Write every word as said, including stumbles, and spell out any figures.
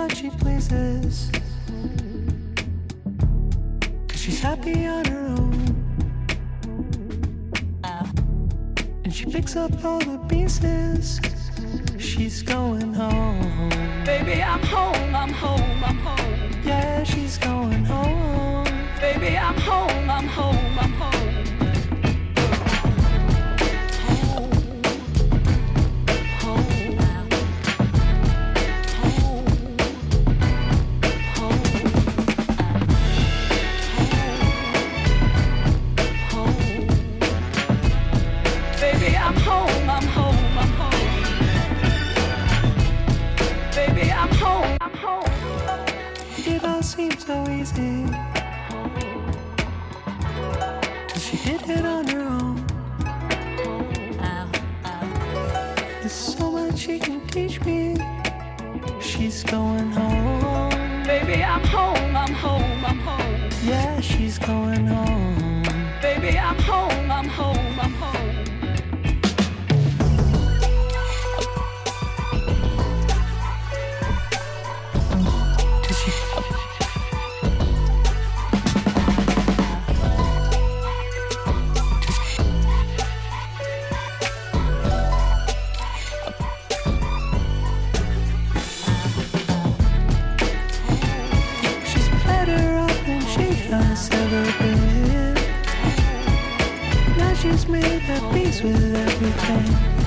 much she pleases, 'cause she's happy on her own. And she picks up all the pieces. She's going home. Baby, I'm home, I'm home, I'm home. Yeah, she's going home. Baby, I'm home, I'm home, I'm home. Seems so easy, 'cause she did it on her own. There's so much she can teach me. She's going home. Baby, I'm home, I'm home, I'm home. Yeah, she's going home. Baby, I'm home, I'm home, I'm home. She's made at peace with everything.